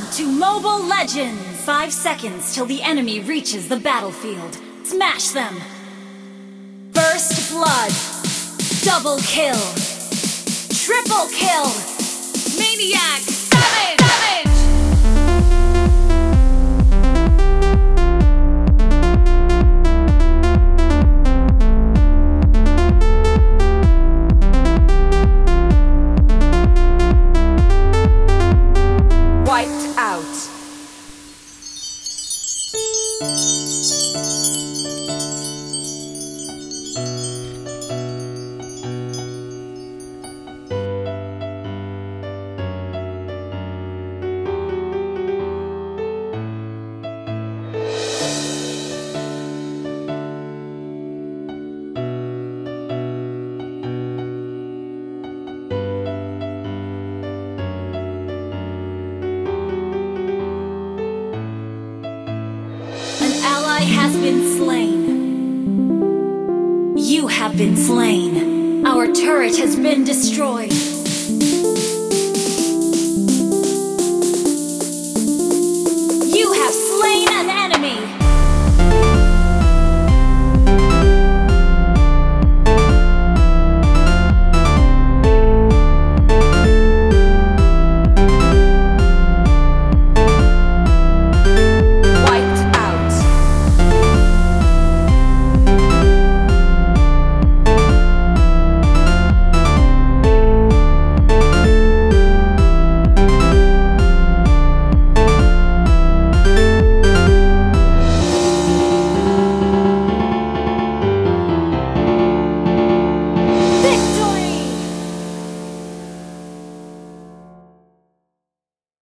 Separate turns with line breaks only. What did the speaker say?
to Mobile Legends! 5 seconds till the enemy reaches the battlefield. Smash them! First blood! Double kill! Triple kill! Maniac! Savage! Savage! Wiped out. Has been slain. You have been slain. Our turret has been destroyed.